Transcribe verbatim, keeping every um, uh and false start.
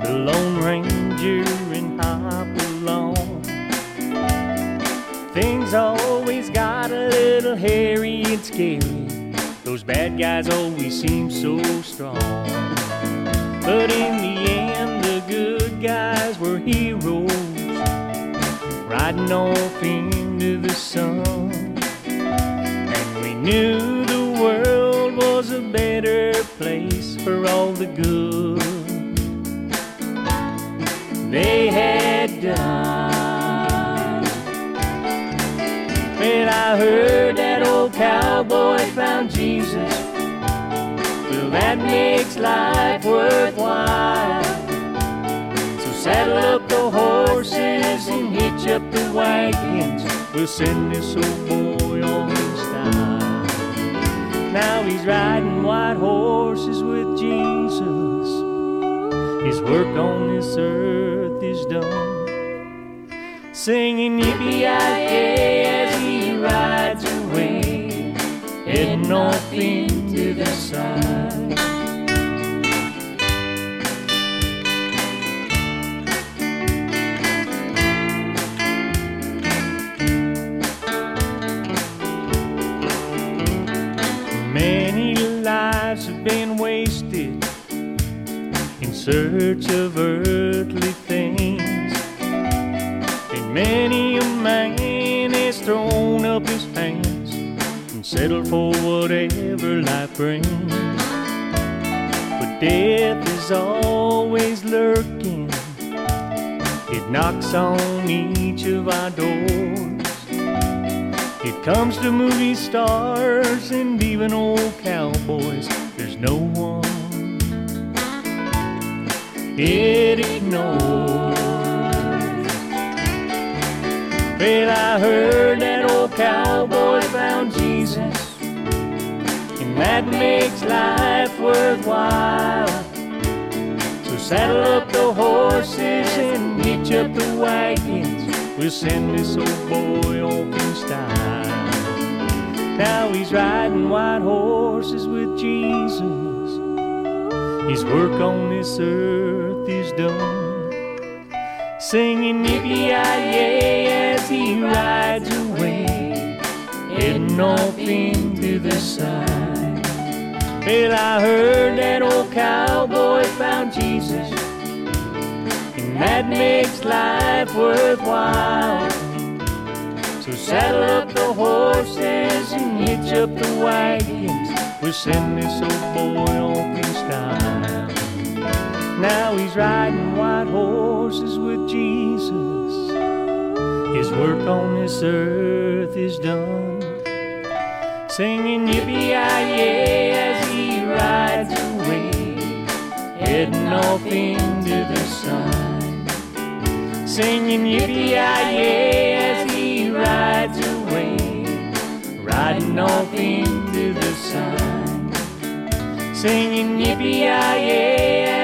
the Lone Ranger and Hopalong. Things always got a little hairy and scary. Those bad guys always seem so strong. But in the end, the good guys were heroes, riding off into the sun. And we knew the world was a better place for all the good they had done. Well, I heard that old cowboy found Jesus. Well, that makes life worthwhile. So saddle up the horses and hitch up the wagons. We'll send this old boy on in style. Now he's riding white horses with Jesus. His work on this earth is done. Singing yippee-yi-yay as he rides away, heading off into the sun. Many lives have been wasted in search of earthly things, and many a man has thrown up his hands and settled for whatever life brings. But death is always lurking. It knocks on each of our doors. It comes to movie stars and even old cowboys. There's no one it ignores. Well, I heard that old cowboy found Jesus, and that makes life worthwhile. So saddle up the horses and hitch up the wagons. We'll send this old boy off in style. Now he's riding white horses with Jesus. His work on this earth is done. Singing yippee-yi-yay as he rides away, heading off into the sun. Well, I heard that old cowboy found Jesus, and that makes life worthwhile. So saddle up the horses and hitch up the wagons. We'll send this old boy off in style. Now he's riding white horses with Jesus. His work on this earth is done. Singing yippee-yi-yay as he rides away, heading off into the sun. Singing yippee-yi-yay as he rides away, riding off into the sun. Singing yippee-yi-yay